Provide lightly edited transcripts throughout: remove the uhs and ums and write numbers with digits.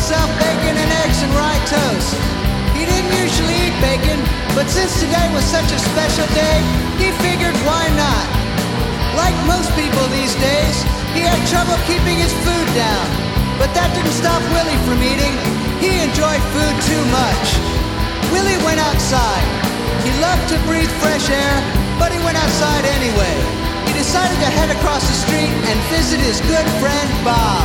himself bacon and eggs and rye toast. He didn't usually eat bacon, but since today was such a special day, he figured why not? Like most people these days, he had trouble keeping his food down. But that didn't stop Willie from eating. He enjoyed food too much. Willie went outside. He loved to breathe fresh air, but he went outside anyway. He decided to head across the street and visit his good friend Bob.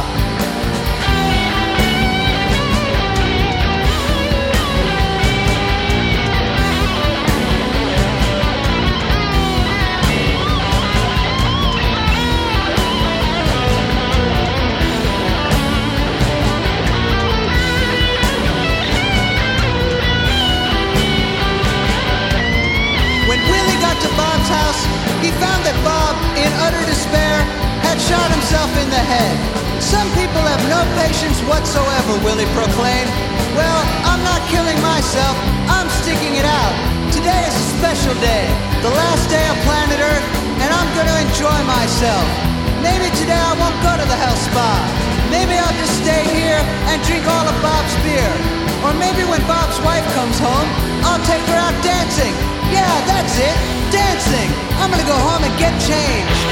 To Bob's house, he found that Bob, in utter despair, had shot himself in the head. Some people have no patience whatsoever, Willie proclaimed. Well, I'm not killing myself, I'm sticking it out. Today is a special day, the last day of planet Earth, and I'm gonna enjoy myself. Maybe today I won't go to the health spa. Maybe I'll just stay here and drink all of Bob's beer. Or maybe when Bob's wife comes home, I'll take her out dancing. Yeah, that's it, dancing. I'm gonna go home and get changed.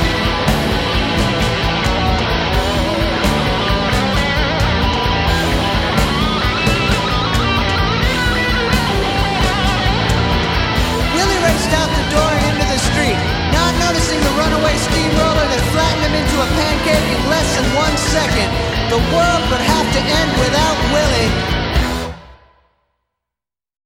Willie raced out the door and into the street, not noticing the runaway steamroller that flattened him into a pancake in less than 1 second. The world would have to end without Willie.